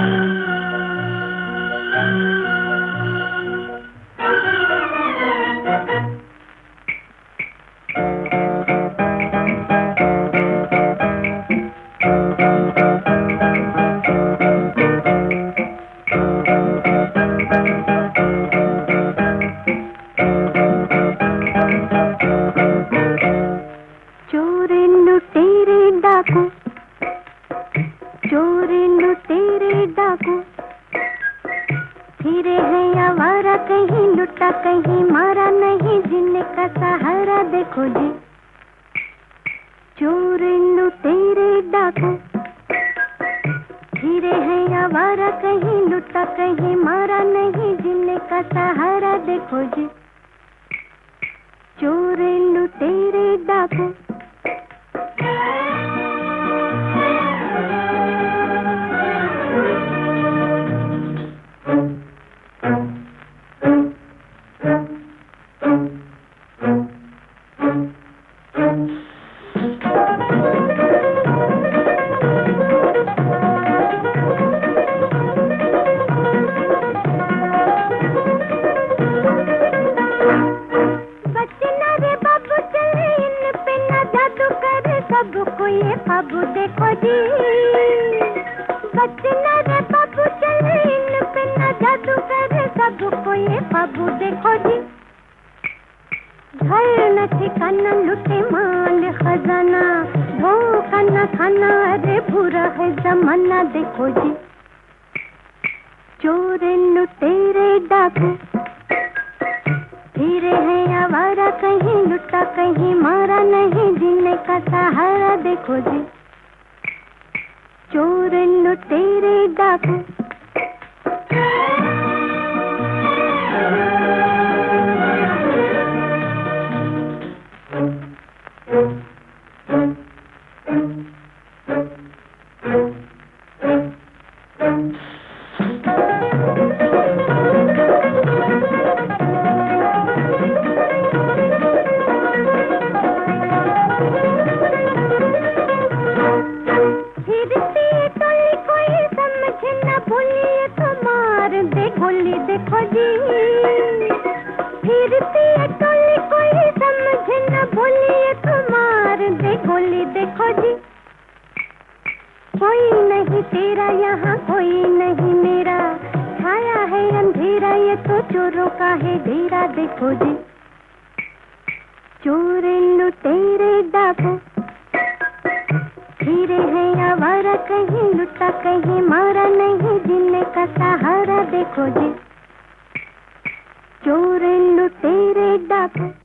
डाकू फिरे हैं आवारा, कहीं लुटा कहीं मारा, नहीं जीने का सहारा देखो जी। चोर लुटेरे डाकू फिरे हैं आवारा, कहीं लुटा कहीं मारा, नहीं जीने का सहारा देखो जी। चोर लुटेरे डाकू सबको ये बाबू देखो जी, बचना रे बाबू चले इन पे ना जादू करे, सबको ये बाबू देखो जी। घर न ठिकाना लुटे माल खजाना, धोखा न खाना, अरे बुरा है जमाना देखो जी। चोर लुटेरे डाकू फिरे हैं आवारा, कहीं लुटा कहीं मारा, नहीं जीने का सहारा देखो जी। चोर लुटेरे डाकू गोली देखो जी, फिरती है टोली कोई समझे न बोलिए तो मार दे गोली देखो जी। कोई नहीं तेरा यहाँ कोई नहीं मेरा, छाया है अंधेरा ये तो चोरों का है डेरा देखो जी। चोर लुटेरे डाकू फिरे हैं आवारा, कहीं लुटा कहीं मारा, नहीं जीने का सहारा देखो जी। चोर लुटेरे डाकू